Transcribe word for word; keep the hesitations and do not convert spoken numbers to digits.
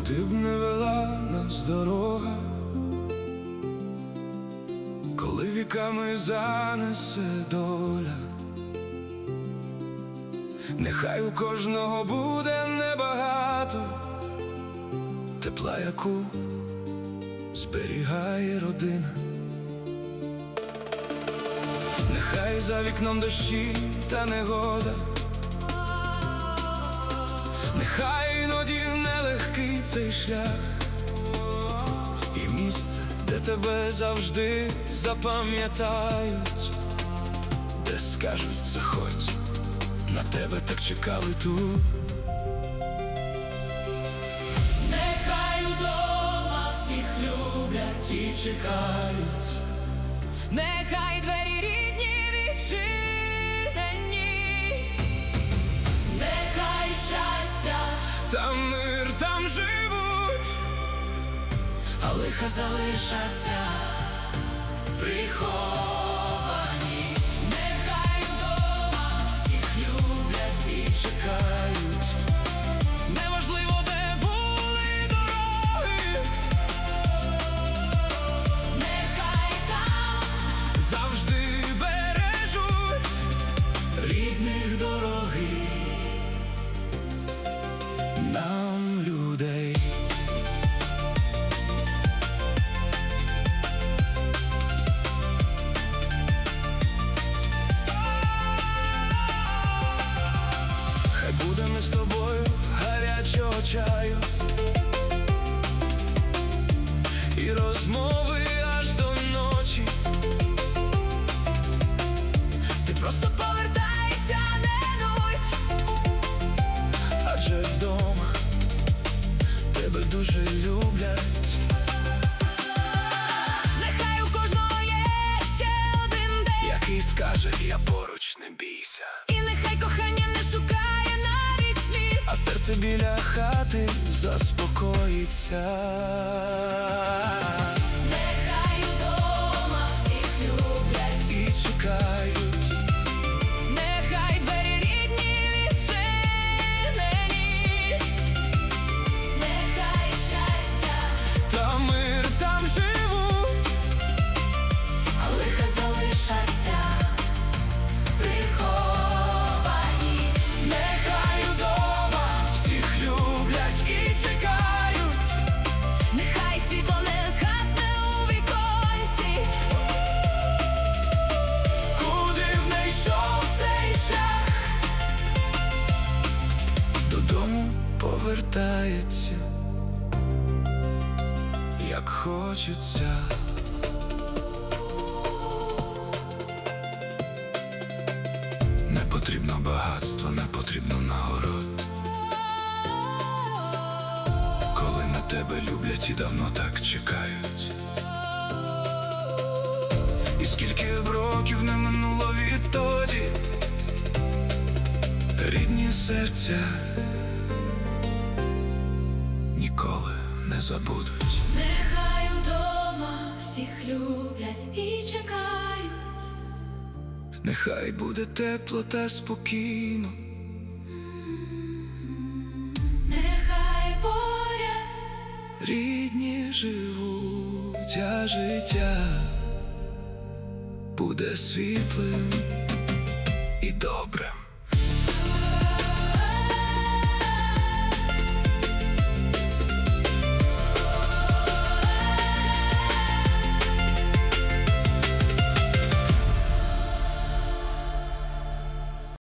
Куди б не вела нас дорога, коли віками занесе доля, нехай у кожного буде небагато тепла, яку зберігає родина. Нехай за вікном дощі та негода, нехай іноді нелегкий цей шлях, і місце, де тебе завжди запам'ятають, де скажуть заходь, на тебе так чекали тут. Нехай удома всіх люблять і чекають, нехай двері рідні відчинені, нехай щастя Там мир, там живуть, а лиха залишаться приховані. Нехай удома всіх люблять і чекають, неважливо, де були дороги, нехай там завжди бережуть рідних дороги нам людей. Хай буде ми з тобою гарячого чаю і розмови аж до ночі. Ти просто повертайся, не нудь, Адже вдома тебе дуже люблять. нехай у кожного є ще один день, Який скаже, я поруч, не бійся. і нехай кохання не шукає навіть слів, А серце біля хати заспокоїться. нехай удома всіх люблять, І чекають, нехай двері рідні відчинені, нехай щастя там мир, там живуть, а лиха залишаться приховані. нехай удома всіх люблять і чекають, Нехай світло не згасне у віконці, куди б не йшов цей шлях, додому повертається, як хочеться. Не потрібно багатство, не потрібно нагород, коли на тебе люблять і давно так чекають. І скільки б років не минуло відтоді, рідні серця ніколи не забудуть. нехай удома всіх люблять і чекають, Нехай буде тепло та спокійно, нехай поряд рідні живуть, а життя буде світлим і добрим.